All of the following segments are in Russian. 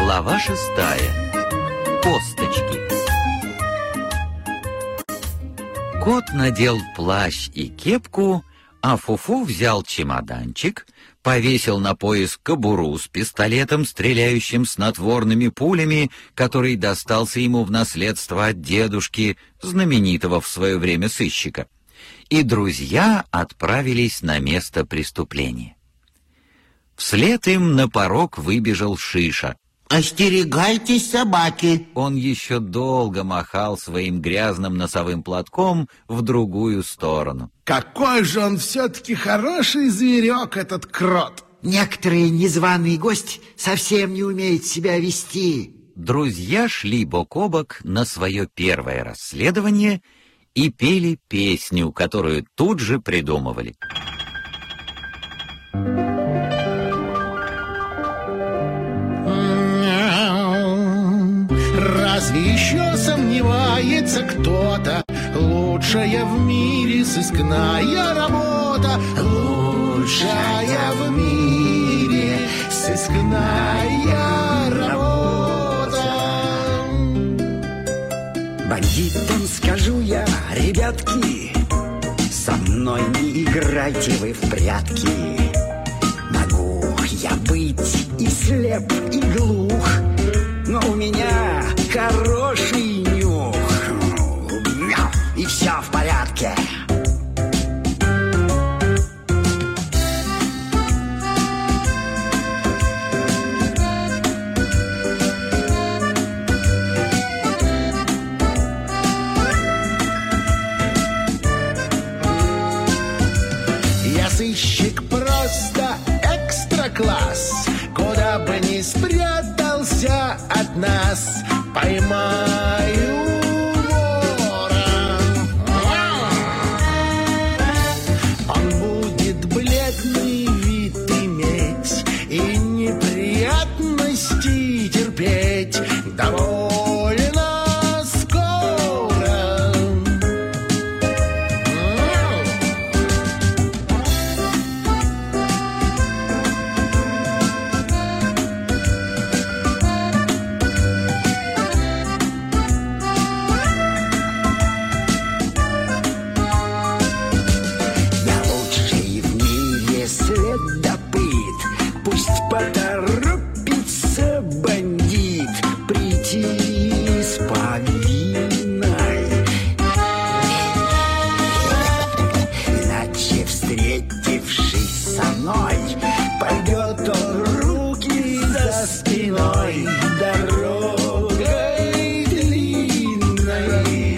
Глава 6. Косточки. Кот надел плащ и кепку, а Фу-Фу взял чемоданчик, повесил на пояс кобуру с пистолетом, стреляющим снотворными пулями, который достался ему в наследство от дедушки, знаменитого в свое время сыщика. И друзья отправились на место преступления. Вслед им на порог выбежал Шиша. «Остерегайтесь собаки!» Он еще долго махал своим грязным носовым платком в другую сторону. Какой же он все-таки хороший зверек, этот крот! Некоторые незваные гости совсем не умеют себя вести. Друзья шли бок о бок на свое первое расследование и пели песню, которую тут же придумывали. Разве еще сомневается кто-то? Лучшая в мире сыскная работа. Лучшая в мире сыскная работа. Бандитам скажу я, ребятки, со мной не играйте вы в прятки. Могу я быть и слеп, и глух, но у меня хороший нюх, и все в порядке. Я сыщик просто экстра-класс. Куда бы ни спрятался от нас, поймаю вора. Он будет бледный вид иметь и неприятности терпеть довольно скоро. Поторопится бандит прийти с повинной. Иначе, встретившись со мной, пойдет он руки за спиной дорогой длинной.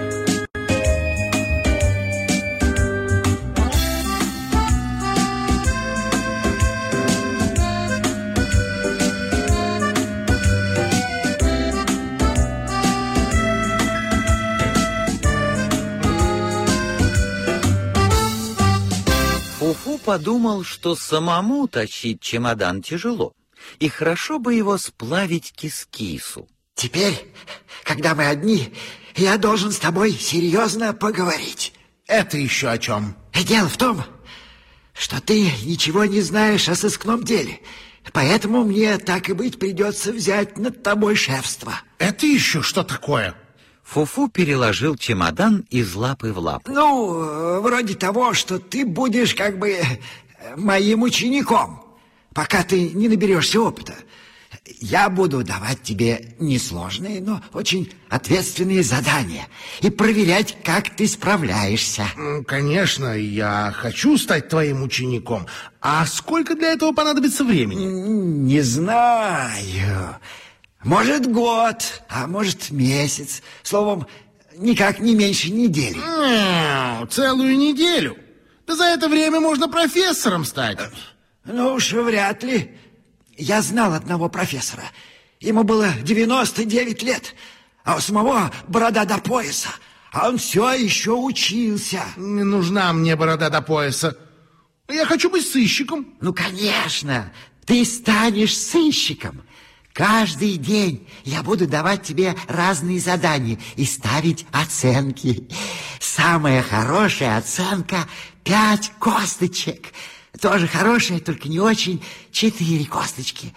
Фу-Фу подумал, что самому тащить чемодан тяжело, и хорошо бы его сплавить кис-кису. Теперь, когда мы одни, я должен с тобой серьезно поговорить. Это еще о чем? Дело в том, что ты ничего не знаешь о сыскном деле, поэтому мне, так и быть, придется взять над тобой шефство. Это еще что такое? Фу-Фу переложил чемодан из лапы в лапу. Ну, вроде того, что ты будешь как бы моим учеником, пока ты не наберешься опыта. Я буду давать тебе несложные, но очень ответственные задания и проверять, как ты справляешься. Конечно, я хочу стать твоим учеником. А сколько для этого понадобится времени? Не знаю. Может, год, а может, месяц. Словом, никак не меньше недели. Целую неделю? Да за это время можно профессором стать. Ну уж вряд ли. Я знал одного профессора. Ему было 99 лет, а у самого борода до пояса. А он все еще учился. Не нужна мне борода до пояса. Я хочу быть сыщиком. Ну, конечно, ты станешь сыщиком. Каждый день я буду давать тебе разные задания и ставить оценки. Самая хорошая оценка — 5 косточек. Тоже хорошая, только не очень, 4 косточки.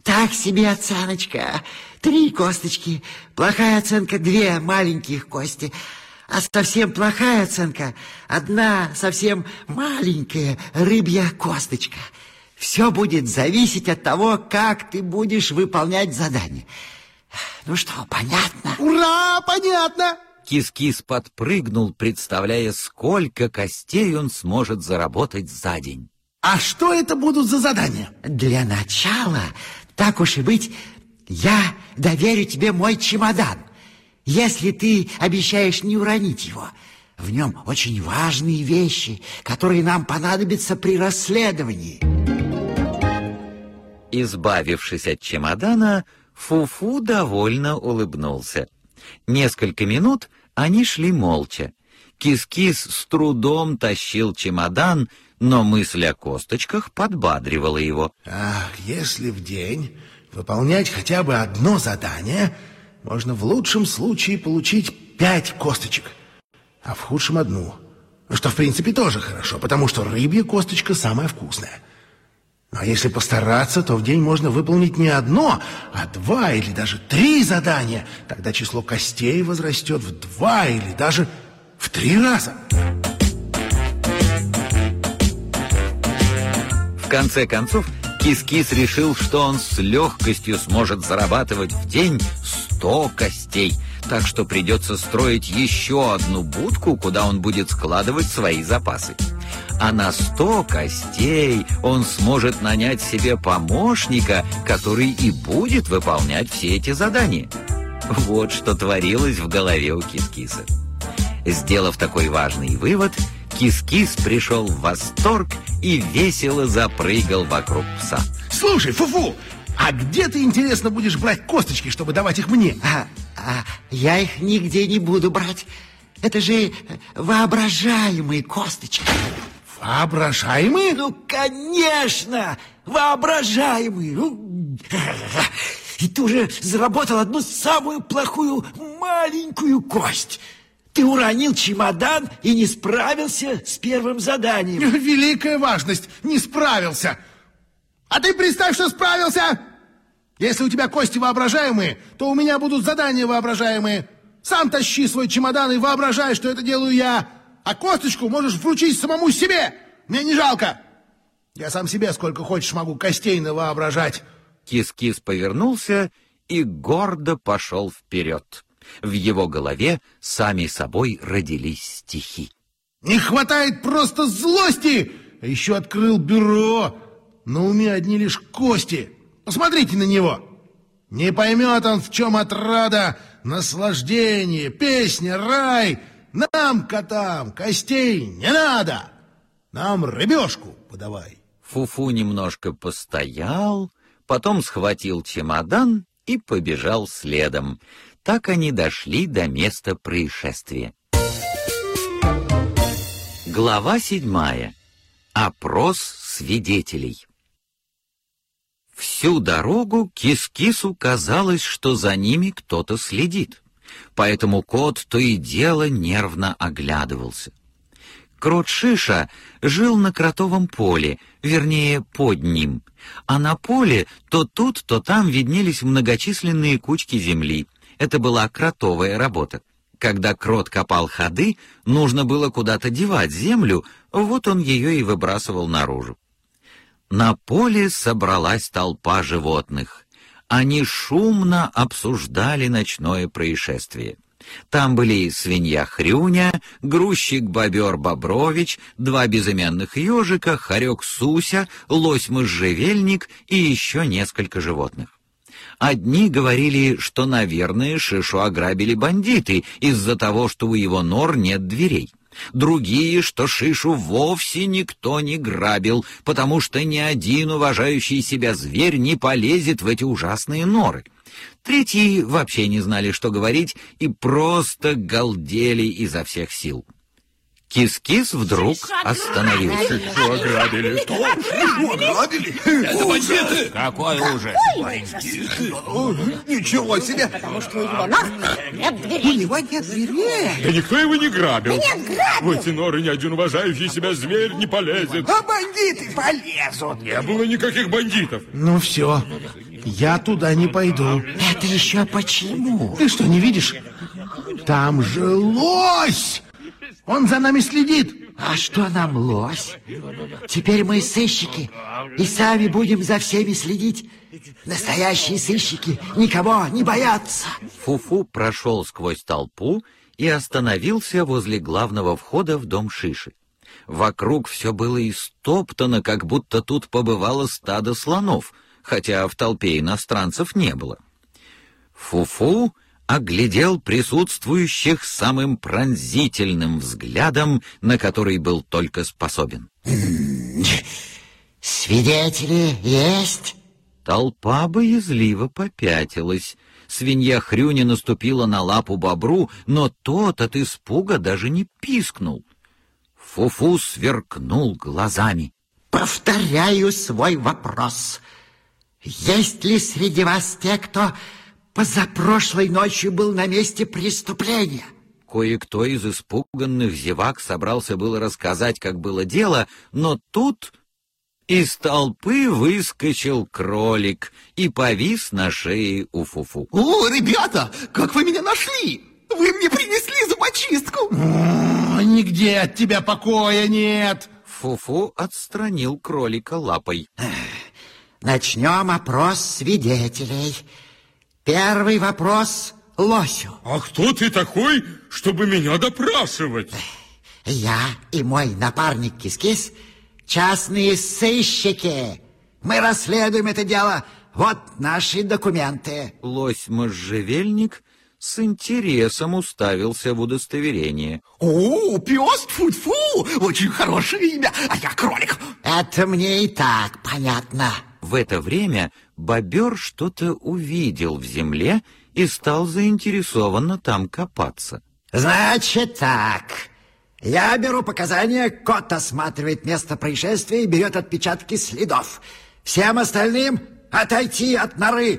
Так себе оценочка. 3 косточки. Плохая оценка 2 маленьких кости. А совсем плохая оценка 1 совсем маленькая рыбья косточка. Все будет зависеть от того, как ты будешь выполнять задание. Ну что, понятно? Ура, понятно! Кис-Кис подпрыгнул, представляя, сколько костей он сможет заработать за день. А что это будут за задания? Для начала, так уж и быть, я доверю тебе мой чемодан. Если ты обещаешь не уронить его, в нем очень важные вещи, которые нам понадобятся при расследовании. Избавившись от чемодана, Фу-Фу довольно улыбнулся. Несколько минут они шли молча. Кис-Кис с трудом тащил чемодан, но мысль о косточках подбадривала его. Ах, если в день выполнять хотя бы одно задание, можно в лучшем случае получить 5 косточек, а в худшем 1. Что, в принципе, тоже хорошо, потому что рыбья косточка самая вкусная. А если постараться, то в день можно выполнить не 1, а 2 или даже 3 задания. Тогда число костей возрастет в 2 или даже в 3 раза. В конце концов, Кис-Кис решил, что он с легкостью сможет зарабатывать в день 100 костей, так что придется строить еще одну будку, куда он будет складывать свои запасы. А на 100 костей он сможет нанять себе помощника, который и будет выполнять все эти задания. Вот что творилось в голове у Кис-Киса. Сделав такой важный вывод, Кис-Кис пришел в восторг и весело запрыгал вокруг пса. Слушай, Фу-Фу, а где ты, интересно, будешь брать косточки, чтобы давать их мне? Я их нигде не буду брать. Это же воображаемые косточки. Воображаемые? Ну, конечно, воображаемые. И ты уже заработал одну самую плохую маленькую кость. Ты уронил чемодан и не справился с первым заданием. Великая важность, не справился. А ты представь, что справился. Если у тебя кости воображаемые, то у меня будут задания воображаемые. Сам тащи свой чемодан и воображай, что это делаю я. А косточку можешь вручить самому себе. Мне не жалко. Я сам себе сколько хочешь могу костей навоображать. Кис-Кис повернулся и гордо пошел вперед. В его голове сами собой родились стихи. Не хватает просто злости. А еще открыл бюро. На уме одни лишь кости. Посмотрите на него. Не поймет он, в чем отрада, наслаждение, песня, рай. Нам, котам, костей не надо. Нам рыбешку подавай. Фу-Фу немножко постоял, потом схватил чемодан и побежал следом. Так они дошли до места происшествия. Глава 7. Опрос свидетелей. Всю дорогу Кис-Кису казалось, что за ними кто-то следит. Поэтому кот то и дело нервно оглядывался. Крот Шиша жил на кротовом поле, вернее, под ним. А на поле то тут, то там виднелись многочисленные кучки земли. Это была кротовая работа. Когда крот копал ходы, нужно было куда-то девать землю, вот он ее и выбрасывал наружу. На поле собралась толпа животных. Они шумно обсуждали ночное происшествие. Там были свинья Хрюня, грузчик-бобер Бобрович, 2 безымянных ежика, хорек Суся, лось-можжевельник и еще несколько животных. Одни говорили, что, наверное, Шишу ограбили бандиты из-за того, что у его нор нет дверей. Другие, что Шишу вовсе никто не грабил, потому что ни один уважающий себя зверь не полезет в эти ужасные норы. Третьи вообще не знали, что говорить, и просто галдели изо всех сил. Кис-Кис вдруг остановился. Шишу ограбили. Что? Шишу ограбили? Это бандиты! Какой ужас! Ничего себе! Потому что у его нор нет У дверей. него нет дверей. Да никто его не грабил. Нет, грабил. В эти норы ни один уважающий себя зверь не полезет. А бандиты полезут. Не было никаких бандитов. Ну все, Я туда не пойду. Это еще почему? Ты что, не видишь? Там же лось! Он за нами следит. А что нам лось? Теперь мы сыщики и сами будем за всеми следить. Настоящие сыщики никого не боятся. Фу-Фу прошел сквозь толпу и остановился возле главного входа в дом Шиши. Вокруг все было истоптано, как будто тут побывало стадо слонов, хотя в толпе иностранцев не было. Фу-Фу оглядел присутствующих самым пронзительным взглядом, на который был только способен. Свидетели есть? Толпа боязливо попятилась. Свинья Хрюня наступила на лапу бобру, но тот от испуга даже не пискнул. Фу-Фу сверкнул глазами. Повторяю свой вопрос. Есть ли среди вас те, кто позапрошлой ночью был на месте преступления? Кое-кто из испуганных зевак собрался было рассказать, как было дело, но тут из толпы выскочил кролик и повис на шее у Фу-Фу. О, ребята, как вы меня нашли? Вы мне принесли зубочистку. Нигде от тебя покоя нет. Фу-Фу отстранил кролика лапой. Начнем опрос свидетелей. Первый вопрос лосю. А кто ты такой, чтобы меня допрашивать? Я и мой напарник Кис-Кис частные сыщики. Мы расследуем это дело. Вот наши документы. Лось-можжевельник с интересом уставился в удостоверение. О, пес, тьфу-тьфу, очень хорошее имя, а я кролик. Это мне и так понятно. В это время бобер что-то увидел в земле и стал заинтересованно там копаться. Значит так, я беру показания, кот осматривает место происшествия и берет отпечатки следов. Всем остальным отойти от норы.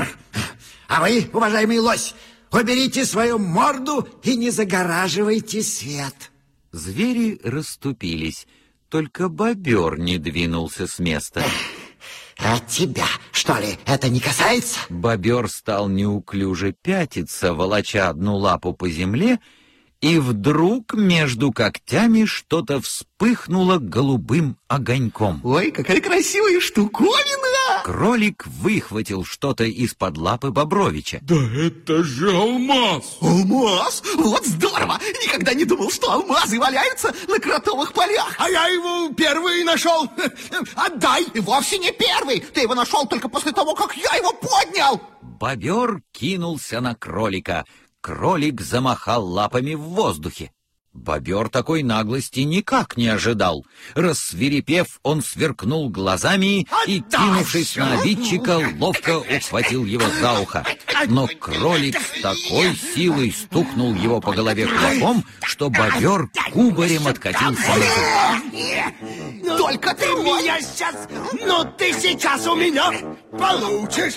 А вы, уважаемый лось, уберите свою морду и не загораживайте свет. Звери расступились, только бобер не двинулся с места. А тебя, что ли, это не касается? Бобер стал неуклюже пятиться, волоча одну лапу по земле, и вдруг между когтями что-то вспыхнуло голубым огоньком. Ой, какая красивая штуковина! Кролик выхватил что-то из-под лапы Бобровича. Да это же алмаз! Алмаз? Вот здорово! Никогда не думал, что алмазы валяются на кротовых полях. А я его первый нашел. Отдай! И вовсе не первый! Ты его нашел только после того, как я его поднял! Бобер кинулся на кролика. Кролик замахал лапами в воздухе. Бобер такой наглости никак не ожидал. Рассвирепев, он сверкнул глазами и, кинувшись на обидчика, ловко ухватил его за ухо. Но кролик с такой силой стукнул его по голове кулаком, что бобер кубарем откатился назад. Только ты мой! Я сейчас... Ну, ты сейчас у меня получишь.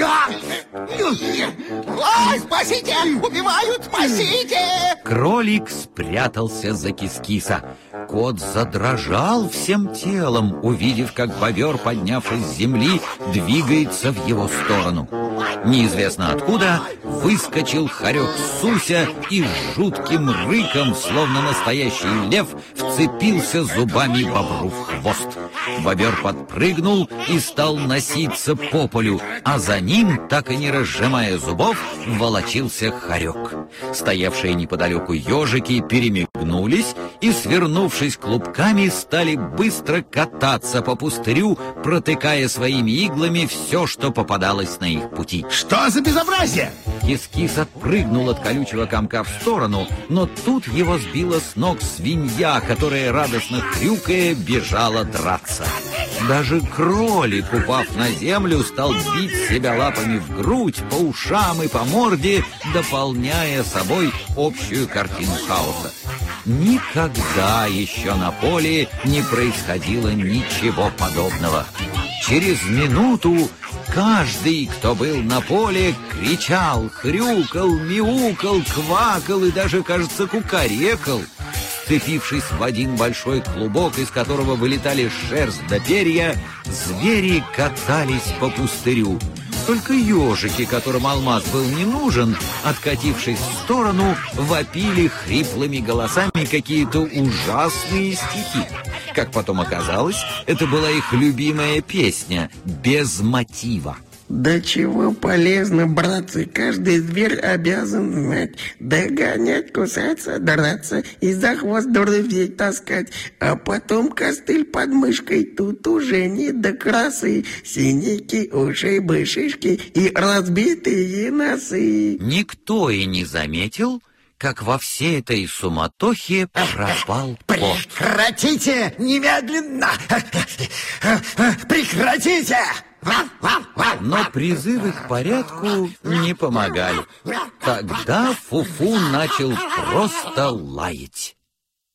Ой, спасите! Убивают, спасите! Кролик спрятался за Кис-Киса. Кот задрожал всем телом, увидев, как бобер, поднявшись с земли, двигается в его сторону. Неизвестно откуда выскочил хорек Суся и с жутким рыком, словно настоящий лев, вцепился зубами бобру в хвост. Бобер подпрыгнул и стал носиться по полю, а за ним, так и не разжимая зубов, волочился хорек. Стоявшие неподалеку ежики перемигнулись и, свернувшись клубками, стали быстро кататься по пустырю, протыкая своими иглами все, что попадалось на их пути. Что за безобразие? Кис-Кис отпрыгнул от колючего комка в сторону, но тут его сбила с ног свинья, которая, радостно хрюкая, бежала драться. Даже кролик, упав на землю, стал бить себя лапами в грудь, по ушам и по морде, дополняя собой общую картину хаоса. Никогда еще на поле не происходило ничего подобного. Через минуту каждый, кто был на поле, кричал, хрюкал, мяукал, квакал и даже, кажется, кукарекал. Вцепившись в один большой клубок, из которого вылетали шерсть да перья, звери катались по пустырю. Только ежики, которым алмаз был не нужен, откатившись в сторону, вопили хриплыми голосами какие-то ужасные стихи. Как потом оказалось, это была их любимая песня «Без мотива». Да чего полезно, братцы, каждый зверь обязан знать. Догонять, кусаться, драться и за хвост друзей таскать. А потом костыль под мышкой, тут уже не до красы. Синяки, ушибы, шишки и разбитые носы. Никто и не заметил, как во всей этой суматохе пропал кот. Прекратите немедленно! Прекратите! Но призывы к порядку не помогали. Тогда Фу-Фу начал просто лаять.